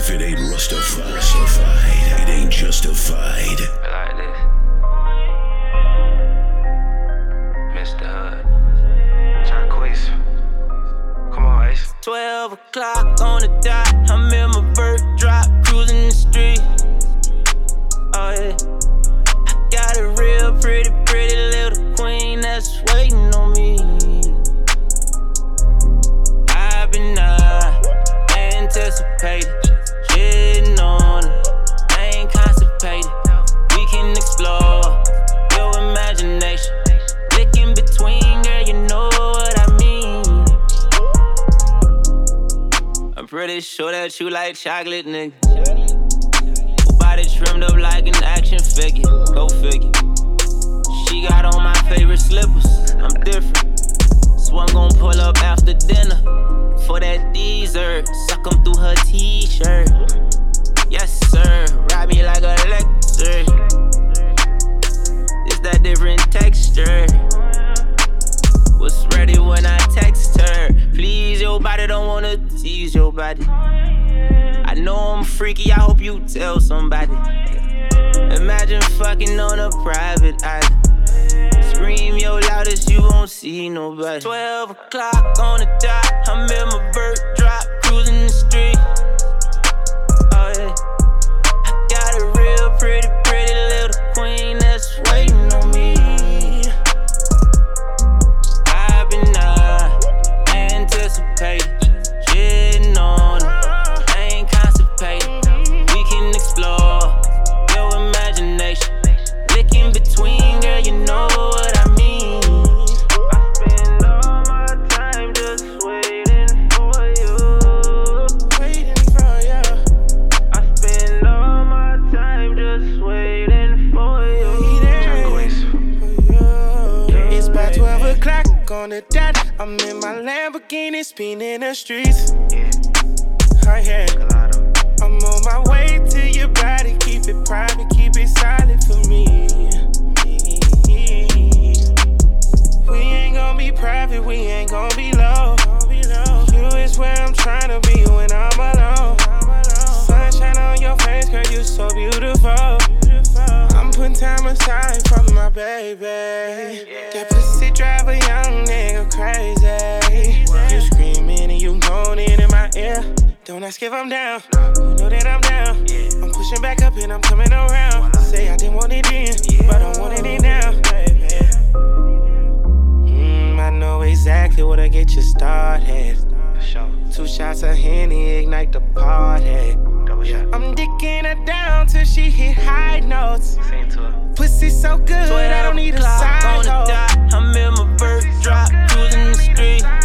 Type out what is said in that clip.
If it ain't Rustafied, it ain't justified. Like this. Mr. Hood. Jacquees. Come on, Ace. 12 o'clock on the dot. I'm in my bird drop, cruising the street. Oh yeah. I got a real pretty little queen that's waiting on me. I've been anticipated, shitting on her. I ain't constipated. We can explore your imagination. Look in between, girl, you know what I mean. I'm pretty sure that you like chocolate, nigga. Whole body trimmed up like an action figure. Go figure. She got on my favorite slippers. I'm different. So I'm gon' pull up after dinner for that dessert. Suck 'em through her t-shirt. Yes, sir. Ride me like a lecture. It's that different texture. Was ready when I text her. Please your body, don't wanna tease your body. I know I'm freaky, I hope you tell somebody. Imagine fucking on a private island. Scream your loudest, you won't see nobody. 12 o'clock on the dot, I'm in my bird drop, cruising the street. Oh yeah. I got a real pretty little queen that's waiting on me. I've been anticipating, shitting on her. I ain't constipated. We can explore your imagination. Look in between, girl, you know what I mean. I spend all my time just waiting for you. Waiting for you. I spend all my time just waiting for you. It's about 12 o'clock on the dot. I'm in my Lamborghini, spinning the streets. Oh yeah. I'm on my way to your body. Keep it private, keep it silent for me. We ain't gon' be private, we ain't gon' be low. You is where I'm tryna be when I'm alone. Sunshine on your face, girl, you so beautiful. I'm putting time aside for my baby. That pussy drive a young nigga crazy. You screaming and you moaning in my ear. Don't ask if I'm down, you know that I'm down. I'm pushing back up and I'm coming around. Say I didn't want it then, but I wanted it now. I know exactly where to get you started. 2 shots of Henny, ignite the party. I'm dicking her down till she hit high notes. Pussy so good, I don't need a side hoe. I'm in my bird drop, cruising the street.